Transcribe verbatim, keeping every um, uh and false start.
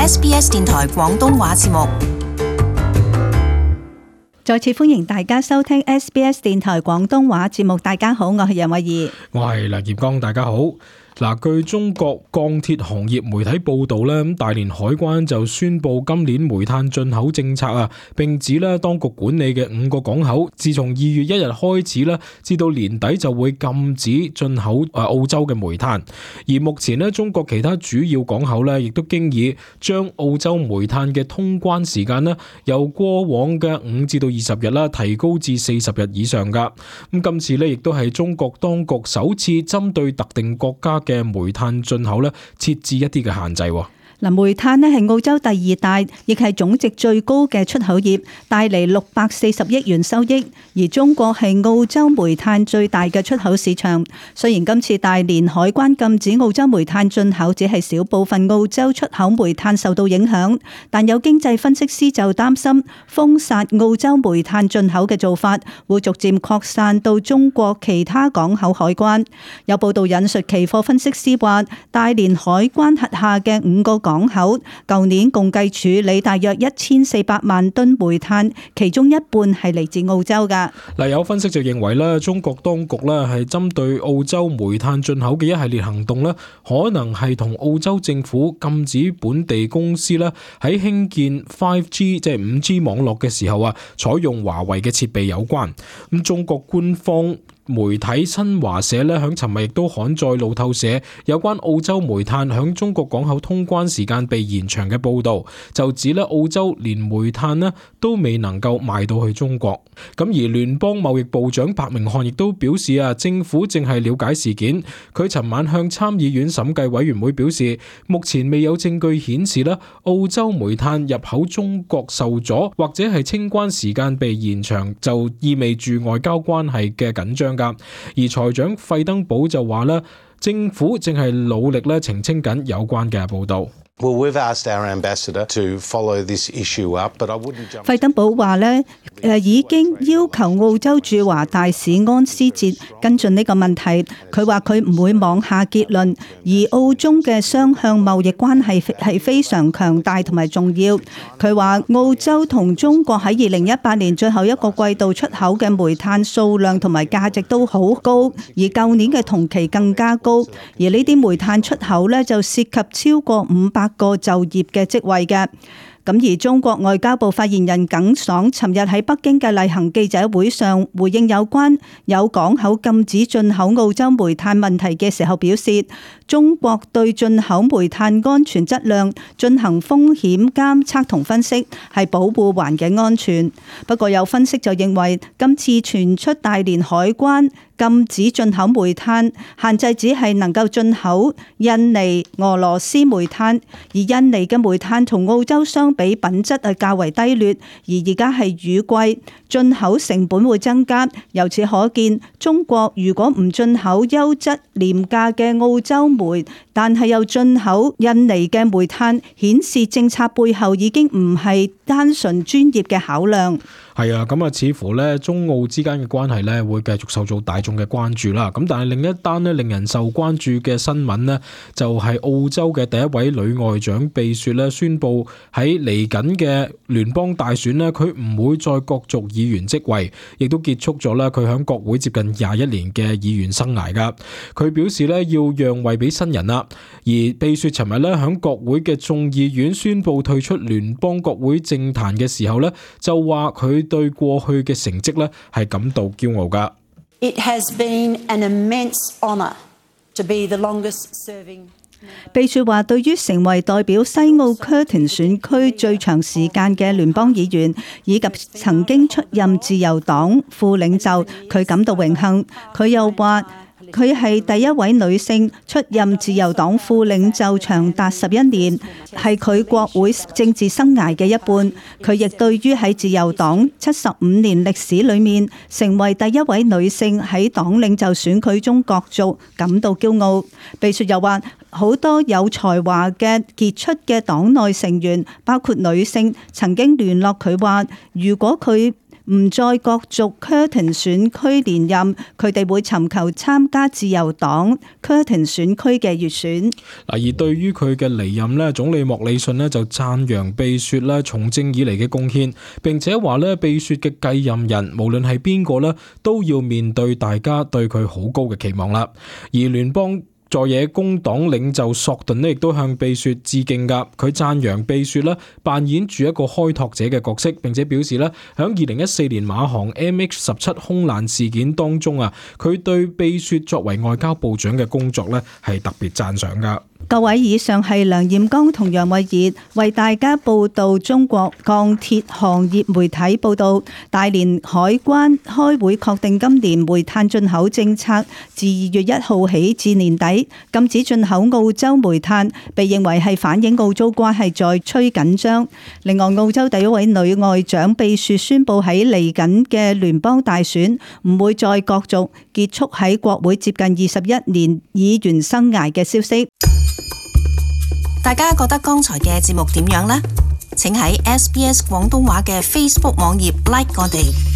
S B S 電台廣東話節目。 再次歡迎大家收聽 S B S 電台廣東話節目。大家好，我係楊慧儀， 我係梁業剛。大家好。嗱，據中國鋼鐵行業媒體報道咧，咁大連海關就宣布今年煤炭進口政策啊，並指咧當局管理嘅五個港口，自從二月一日開始咧，至到年底就會禁止進口誒澳洲嘅煤炭。而目前咧，中國其他主要港口咧，亦都經已將澳洲煤炭嘅通關時間咧，由過往嘅五至到二十日啦，提高至四十日以上噶。咁今次咧，亦都係中國當局首次針對特定國家嘅煤炭進口咧，設置一啲嘅限制。 嗱，煤炭咧係澳洲第二大，亦係總值最高嘅出口業，帶嚟六百四十億元收益。而中國係澳洲煤炭最大嘅出口市場。雖然今次大連海關禁止澳洲煤炭進口，只係少部分澳洲出口煤炭受到影響，但有經濟分析師就擔心封殺澳洲煤炭進口嘅做法會逐漸擴散到中國其他港口海關。有報道引述期貨分析師話，大連海關轄下嘅五個港口舊年共計處理大約一千四百萬噸煤炭，其中一半係嚟自澳洲噶。 嗱，有分析就認為咧，中國當局咧係針對澳洲煤炭進口嘅一系列行動咧，可能係同澳洲政府禁止本地公司咧喺興建 五 G 即係五 G 網絡嘅時候啊，採用華為嘅設備有關。咁中國官方媒體新華社咧響尋日亦都刊載路透社有關澳洲煤炭響中國港口通關時間被延長嘅報道，就指咧澳洲連煤炭咧都未能夠賣到去中國。咁而聯邦貿易部長白明漢亦都表示啊，政府正係了解事件。佢尋晚向參議院審計委員會表示，目前未有證據顯示咧澳洲煤炭入口中國受阻或者係清關時間被延長，就意味住外交關係嘅緊張。而財長費登堡就話咧，政府正係努力咧澄清緊有關嘅報道。 費登堡話咧，誒已經要求澳洲駐華大使安思哲跟進呢個問題。佢話佢唔會妄下結論，而澳中嘅雙向貿易關係係非常強大同埋重要。佢話澳洲同中國喺二零一八年最後一個季度出口嘅煤炭數量同埋價值都好高，而舊年嘅同期更加高。而呢啲煤炭出口咧就涉及超過五百個就業嘅職位嘅。咁而中國外交部發言人耿爽尋日喺北京嘅例行記者會上回應有關有港口禁止進口澳洲煤炭問題嘅時候表示，中國對進口煤炭安全質量進行風險監測同分析，係保護環境安全。不過有分析就認為，今次傳出大連海關禁止進口煤炭，限制只係能夠進口印尼、俄羅斯煤炭，而印尼嘅煤炭同澳洲相比品質係較為低劣，而而家係雨季，進口成本會增加。由此可見，中國如果唔進口優質廉價嘅澳洲煤，但係又進口印尼嘅煤炭，顯示政策背後已經唔係單純專業嘅考量。 係啊，咁啊，似乎咧中澳之間嘅關係咧會繼續受到大眾嘅關注啦。咁但係另一單咧令人受關注嘅新聞呢，就係澳洲嘅第一位女外長貝雪咧宣布喺嚟緊嘅聯邦大選呢，佢唔會再角逐議員職位，亦都結束咗咧佢喺國會接近廿一年嘅議員生涯噶。佢表示咧要讓位俾新人啦。而貝雪尋日咧喺國會嘅眾議院宣布退出聯邦國會政壇嘅時候咧，就話佢對過去嘅成績咧係感到驕傲噶。 It has been an immense honor to be the longest serving。 貝雪話：對於成為代表西澳 Curtin 選區最長時間嘅聯邦議員，以及曾經出任自由黨副領袖，佢感到榮幸。佢又話：佢係第一位女性出任自由黨副領袖長達十一年，係佢國會政治生涯嘅一半。佢亦對於喺自由黨七十五年歷史裏面成為第一位女性喺黨領袖選舉中角逐感到驕傲。貝雪又話，好多有才華嘅傑出嘅黨內成員，包括女性，曾經聯絡佢話，如果佢唔再角逐 Curtin 選區連任，佢哋會尋求參加自由黨 Curtin 選區嘅預選。 嗱，而對於佢嘅離任咧，總理莫里遜咧就讚揚貝雪咧從政以嚟嘅貢獻，並且話咧貝雪嘅繼任人無論係邊個咧，都要面對大家對佢好高嘅期望啦。而聯邦在野工黨領袖索頓咧亦都向貝雪致敬噶，佢讚揚貝雪咧扮演住一個開拓者嘅角色，並且表示咧響二零一四年馬航 M H 十七空難事件當中啊，佢對貝雪作為外交部長嘅工作咧係特別讚賞噶。 各位，以上係梁艷剛同楊慧儀為大家報道中國鋼鐵行業媒體報道，大連海關開會確定今年煤炭進口政策自二月一號起至年底禁止進口澳洲煤炭，被認為係反映澳洲關係在趨緊張。另外，澳洲第一位女外長貝雪宣布喺嚟緊嘅聯邦大選唔會再角逐，結束喺國會接近二十一年議員生涯嘅消息。 大家覺得剛才嘅節目點樣呢？請喺 S B S 廣東話嘅 Facebook 網頁 like 我哋。